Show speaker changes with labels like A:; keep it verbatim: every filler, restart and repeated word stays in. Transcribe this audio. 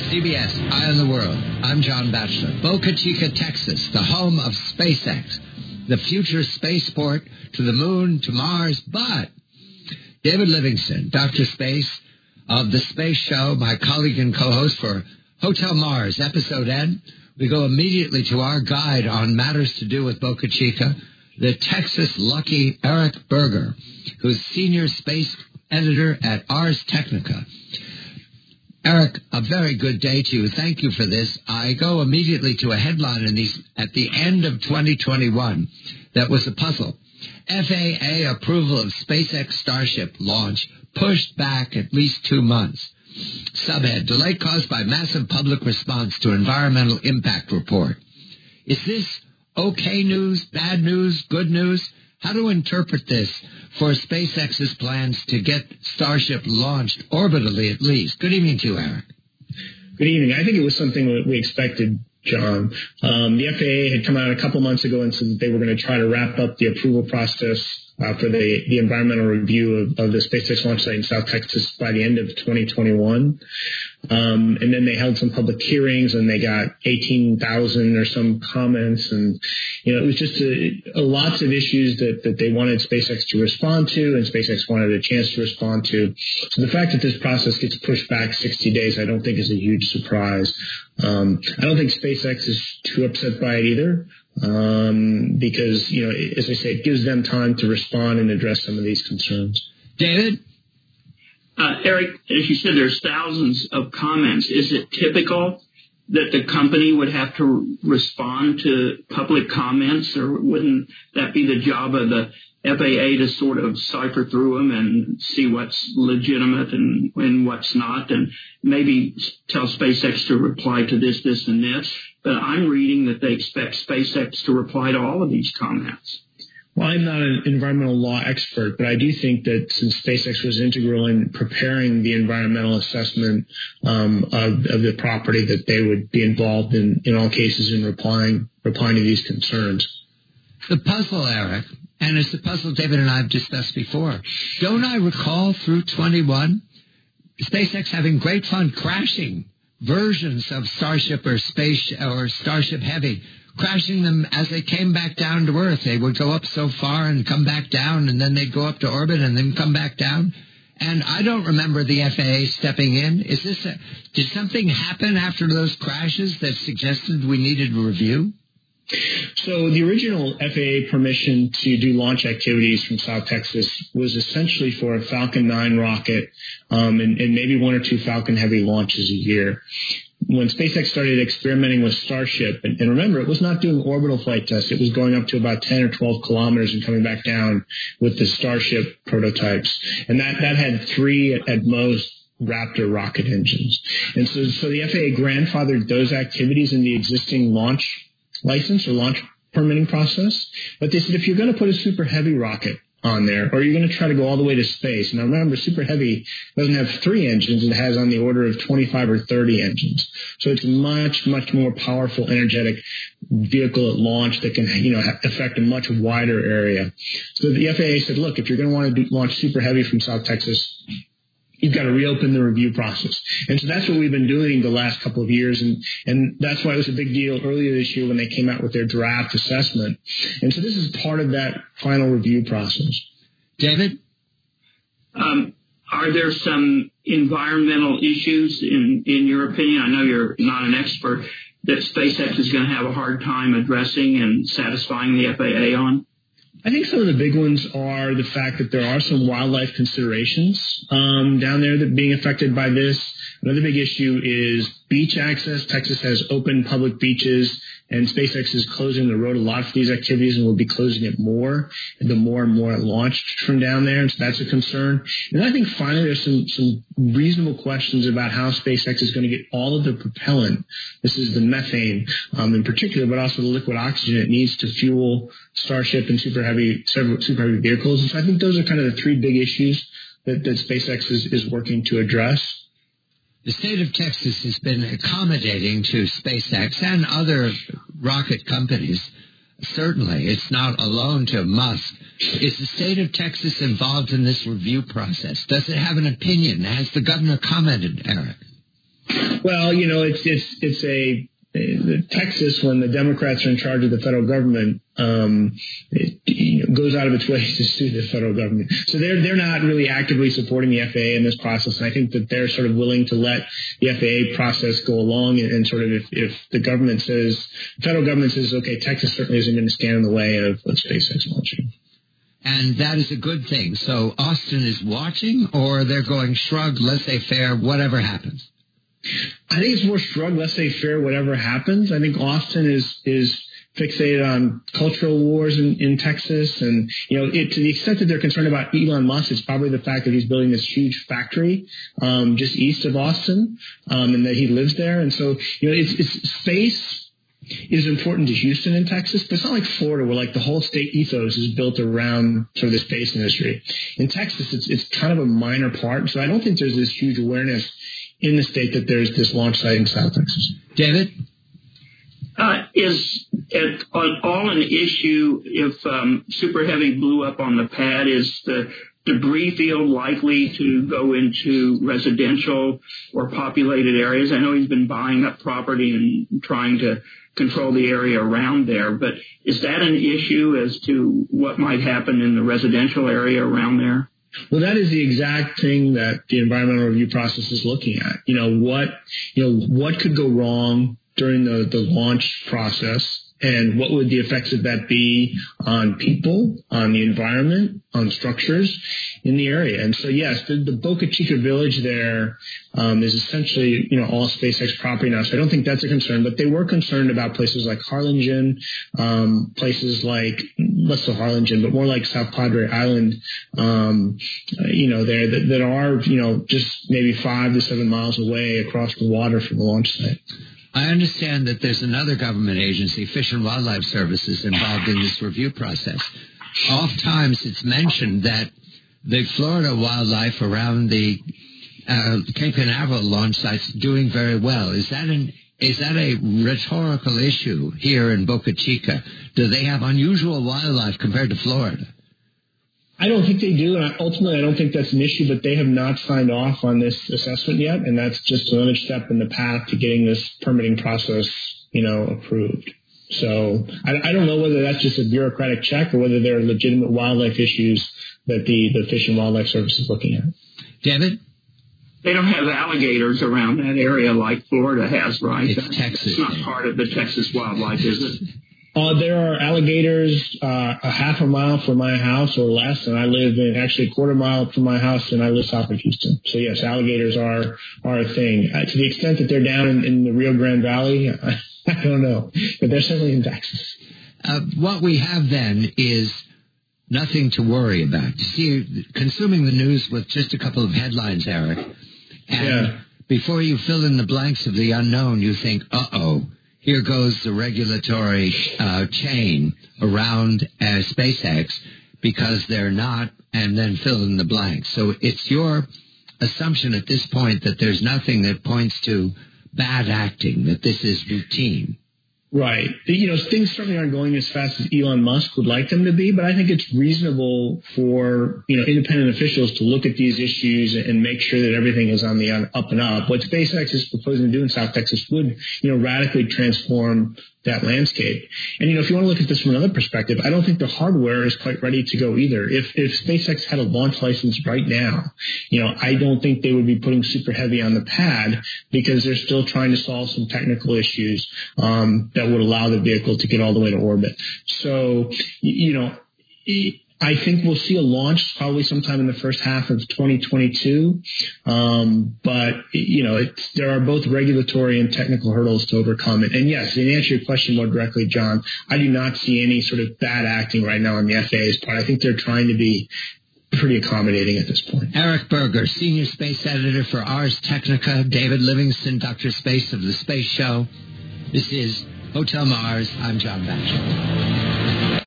A: C B S, Eye on the World. I'm John Batchelor. Boca Chica, Texas, the home of SpaceX, the future spaceport to the moon, to Mars. But David Livingston, Doctor Space of The Space Show, my colleague and co-host for Hotel Mars, Episode N. We go immediately to our guide on matters to do with Boca Chica, the Texas lucky Eric Berger, who's senior space editor at Ars Technica. Eric, a very good day to you. Thank you for this. I go immediately to a headline in these at the end of twenty twenty-one that was a puzzle. F A A approval of SpaceX Starship launch pushed back at least two months. Subhead, delay caused by massive public response to environmental impact report. Is this okay news, bad news, good news? How to interpret this for SpaceX's plans to get Starship launched orbitally at least? Good evening to you, Eric.
B: Good evening. I think it was something that we expected, John. Um, the F A A had come out a couple months ago and said that they were going to try to wrap up the approval process uh, for the, the environmental review of, of the SpaceX launch site in South Texas by the end of twenty twenty-one. Um, and then they held some public hearings and they got eighteen thousand or some comments. And, you know, it was just a, a lots of issues that, that they wanted SpaceX to respond to and SpaceX wanted a chance to respond to. So the fact that this process gets pushed back sixty days, I don't think is a huge surprise. Um, I don't think SpaceX is too upset by it either. Um, because, you know, as I say, it gives them time to respond and address some of these concerns.
A: David?
C: Uh, Eric, as you said, there's thousands of comments. Is it typical that the company would have to respond to public comments, or wouldn't that be the job of the F A A to sort of cipher through them and see what's legitimate and, and what's not, and maybe tell SpaceX to reply to this, this, and this? But I'm reading that they expect SpaceX to reply to all of these comments.
B: Well, I'm not an environmental law expert, but I do think that since SpaceX was integral in preparing the environmental assessment um, of, of the property, that they would be involved in, in all cases in replying replying to these concerns.
A: The puzzle, Eric, and it's the puzzle David and I have discussed before. Don't I recall through twenty-one, SpaceX having great fun crashing versions of Starship or Space or Starship Heavy, crashing them as they came back down to Earth. They would go up so far and come back down, and then they'd go up to orbit and then come back down. And I don't remember the F A A stepping in. Is this a, did something happen after those crashes that suggested we needed a review?
B: So the original F A A permission to do launch activities from South Texas was essentially for a Falcon nine rocket um, and, and maybe one or two Falcon Heavy launches a year. When SpaceX started experimenting with Starship, and, and remember, it was not doing orbital flight tests. It was going up to about ten or twelve kilometers and coming back down with the Starship prototypes. And that, that had three at, at most Raptor rocket engines. And so, so the F A A grandfathered those activities in the existing launch license or launch permitting process. But they said, if you're going to put a Super Heavy rocket on there, or you're going to try to go all the way to space. Now, remember, Super Heavy doesn't have three engines. It has on the order of twenty-five or thirty engines. So it's a much, much more powerful, energetic vehicle at launch that can, you know, affect a much wider area. So the F A A said, look, if you're going to want to do, launch Super Heavy from South Texas, you've got to reopen the review process. And so that's what we've been doing the last couple of years. And, and that's why it was a big deal earlier this year when they came out with their draft assessment. And so this is part of that final review process.
A: David?
C: Um, are there some environmental issues, in, in your opinion? I know you're not an expert, that SpaceX is going to have a hard time addressing and satisfying the F A A on?
B: I think some of the big ones are the fact that there are some wildlife considerations um, down there that being affected by this. Another big issue is beach access. Texas has open public beaches, and SpaceX is closing the road a lot for these activities and will be closing it more the more and more it launched from down there. And so that's a concern. And I think finally there's some, some reasonable questions about how SpaceX is going to get all of the propellant. This is the methane um, in particular, but also the liquid oxygen it needs to fuel Starship and Super Heavy, several Super Heavy vehicles. And so I think those are kind of the three big issues that, that SpaceX is, is working to address.
A: The state of Texas has been accommodating to SpaceX and other rocket companies. Certainly, it's not alone to Musk. Is the state of Texas involved in this review process? Does it have an opinion? Has the governor commented, Eric?
B: Well, you know, it's it's it's a Texas, when the Democrats are in charge of the federal government, um, it you know, goes out of its way to sue the federal government. So they're they're not really actively supporting the F A A in this process. And I think that they're sort of willing to let the F A A process go along, and, and sort of if, if the government says, the federal government says, okay, Texas certainly isn't going to stand in the way of, of SpaceX launching.
A: And that is a good thing. So Austin is watching, or they're going shrug, laissez-faire, whatever happens?
B: I think it's more shrug, laissez-faire, whatever happens. I think Austin is is fixated on cultural wars in, in Texas. And, you know, it, to the extent that they're concerned about Elon Musk, it's probably the fact that he's building this huge factory um, just east of Austin, um, and that he lives there. And so, you know, it's, it's space is important to Houston and Texas, but it's not like Florida where like the whole state ethos is built around sort of the space industry. In Texas, it's it's kind of a minor part. So I don't think there's this huge awareness in the state that there's this launch site in South Texas.
A: David?
C: Uh, is it all an issue if um, Super Heavy blew up on the pad? Is the debris field likely to go into residential or populated areas? I know he's been buying up property and trying to control the area around there, but is that an issue as to what might happen in the residential area around there?
B: Well, that is the exact thing that the environmental review process is looking at. You know, what, you know, what could go wrong during the, the launch process, and what would the effects of that be on people, on the environment, on structures in the area? And so, yes, the, the Boca Chica village there um, is essentially, you know, all SpaceX property now. So I don't think that's a concern. But they were concerned about places like Harlingen, um, places like, less so Harlingen, but more like South Padre Island, um, you know, there that, that are, you know, just maybe five to seven miles away across the water from the launch site.
A: I understand that there's another government agency, Fish and Wildlife Services, involved in this review process. Oft times it's mentioned that the Florida wildlife around the uh, Cape Canaveral launch site's doing very well. Is that an is that a rhetorical issue here in Boca Chica? Do they have unusual wildlife compared to Florida?
B: I don't think they do, and ultimately I don't think that's an issue, but they have not signed off on this assessment yet, and that's just another step in the path to getting this permitting process, you know, approved. So I, I don't know whether that's just a bureaucratic check or whether there are legitimate wildlife issues that the, the Fish and Wildlife Service is looking at.
A: David?
C: They don't have alligators around that area like Florida has, right?
A: It's Texas.
C: It's not part of the Texas wildlife, is it?
B: Uh, there are alligators uh, a half a mile from my house or less, and I live in actually a quarter mile from my house, and I live south of Houston. So, yes, alligators are are a thing. Uh, to the extent that they're down in, in the Rio Grande Valley, I, I don't know, but they're certainly in Texas.
A: Uh, what we have then is nothing to worry about. You see, consuming the news with just a couple of headlines, Eric, and
B: yeah.
A: before you fill in the blanks of the unknown, you think, uh-oh, here goes the regulatory uh, chain around uh, SpaceX because they're not, and then fill in the blanks. So it's your assumption at this point that there's nothing that points to bad acting, that this is routine.
B: Right. You know, things certainly aren't going as fast as Elon Musk would like them to be, but I think it's reasonable for, you know, independent officials to look at these issues and make sure that everything is on the up and up. What SpaceX is proposing to do in South Texas would, you know, radically transform that landscape. And, you know, if you want to look at this from another perspective, I don't think the hardware is quite ready to go either. If if SpaceX had a launch license right now, you know, I don't think they would be putting Super Heavy on the pad because they're still trying to solve some technical issues um, that would allow the vehicle to get all the way to orbit. So, you know, I think we'll see a launch probably sometime in the first half of twenty twenty-two. Um, but, you know, it's, there are both regulatory and technical hurdles to overcome it. And yes, in answer to your question more directly, John, I do not see any sort of bad acting right now on the F A A's part. I think they're trying to be pretty accommodating at this point.
A: Eric Berger, Senior Space Editor for Ars Technica. David Livingston, Doctor Space of the Space Show. This is Hotel Mars. I'm John Batchelor.